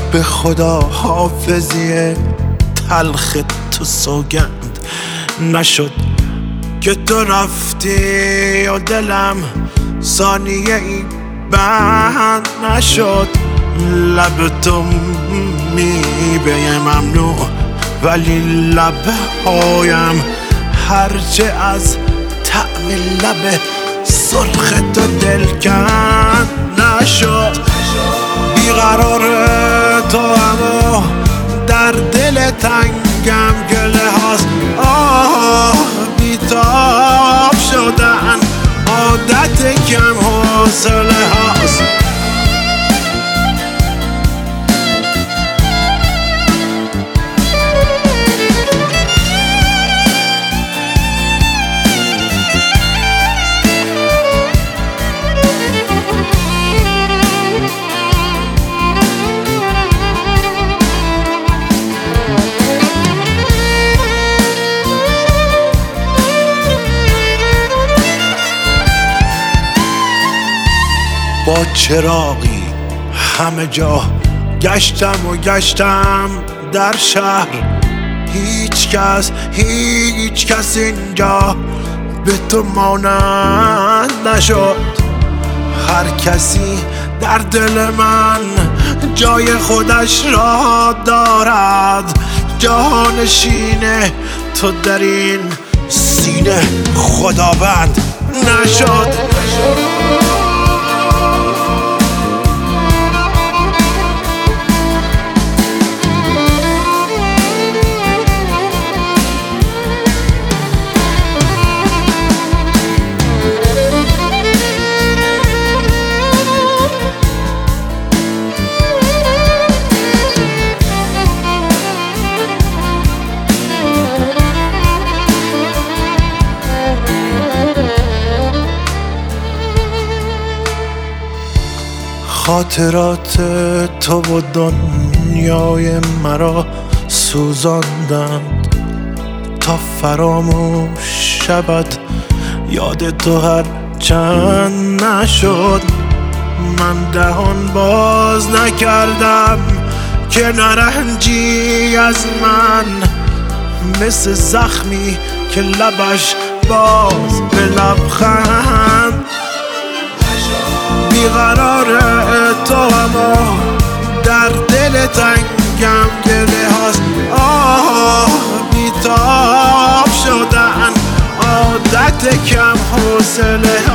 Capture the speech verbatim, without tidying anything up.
به خدا حافظی تلخ تو سوگند نشد که تو رفتی و دلم ثانیه ای بند نشد. لب تو میوه ممنوع ولی لبهایم هرچه از طعم لب سرخ تو دلکند نشد. بیقرار تو اما در دل تنگم گله هاست. آه بیتاب شدن عادت کم حوصله هاست. با چراغی همه جا گشتم و گشتم در شهر. هیچ کس هیچ کس اینجا به تو مانند نشد. هر کسی در دل من جای خودش را دارد. جانشین تو در این سینه خداوند نشد. خاطرات تو و دنیای مرا سوزاندند تا فراموش شود یاد تو هر چند نشد. من دهان باز نکردم که نرنجی از من مثل زخمی که لبش باز به لبخند. بیقرار تو اما در دل تنگم گله هاست. آه بیتاب شدن عادت کم حوصله